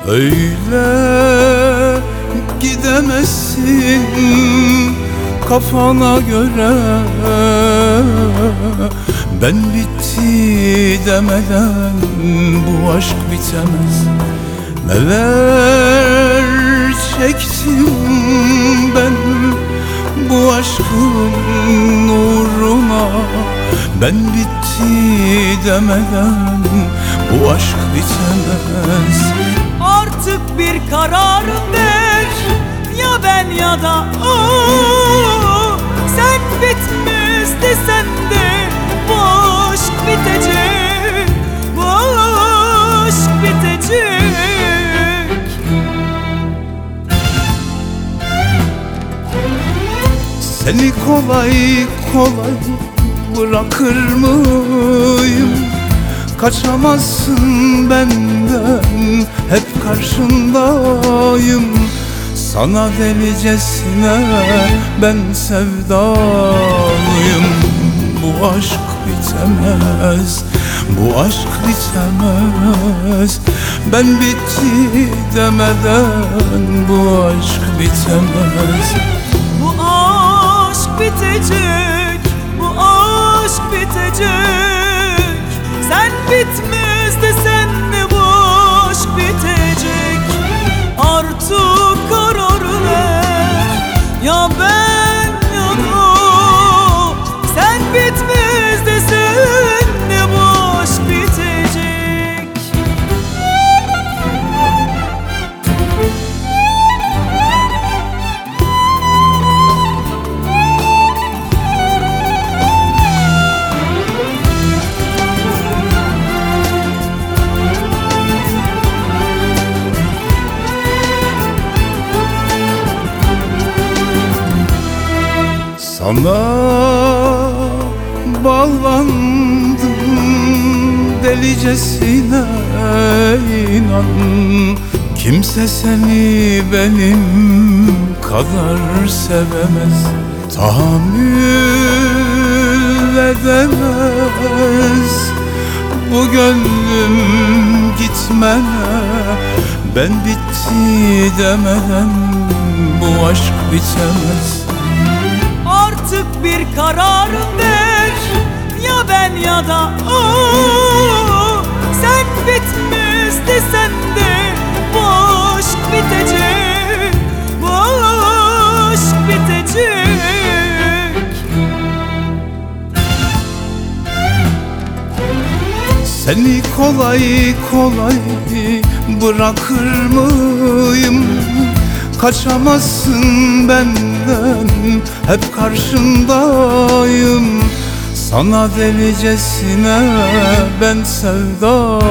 Öyle gidemezsin kafana göre. Ben bitti demeden bu aşk bitemez. Neler çektim ben bu aşkın uğruna. Ben bitti demeden bu aşk bitemez. Artık bir karar ver, ya ben ya da o. Sen bitmez desen de bu aşk bitecek, bu aşk bitecek. Seni kolay kolay bırakır mıyım? Kaçamazsın benden, hep karşındayım. Sana delicesine ben sevdalıyım. Bu aşk bitemez, bu aşk bitemez. Ben bitti demeden bu aşk bitemez. Bu aşk bitecek, bu aşk bitecek. Sen bitmez desen de bu aşk bitecek. Artık karar ver, ya ben ya da o. Sen bitmez desen de bu aşk bitecek. Sana bağlandım delicesine, inan. Kimse seni benim kadar sevemez. Tahammül edemez bu gönlüm gitmene. Ben bitti demeden bu aşk bitemez. Artık bir karar ver, ya ben ya da o. Sen bitmez desen de bu aşk bitecek, bu aşk bitecek. Seni kolay kolay bırakır mıyım? Kaçamazsın benden, hep karşındayım. Sana delicesine ben sevdalıyım.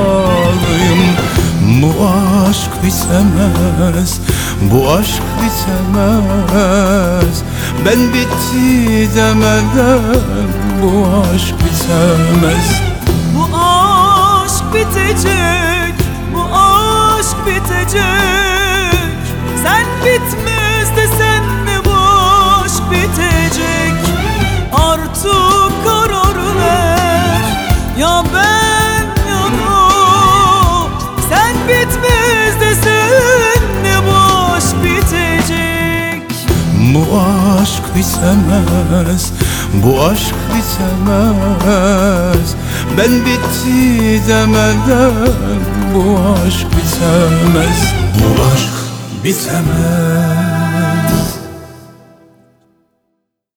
Bu aşk bitemez, bu aşk bitemez. Ben bitti demeden bu aşk bitemez. Bu aşk bitecek, bu aşk bitecek. Sen bitmez desen de bu aşk bitecek. Artık karar ver, ya ben ya da o. Sen bitmez desen de bu aşk bitecek. Bu aşk bitemez, bu aşk bitemez. Ben bitti demeden bu aşk bitemez. Bu aşk bitemez.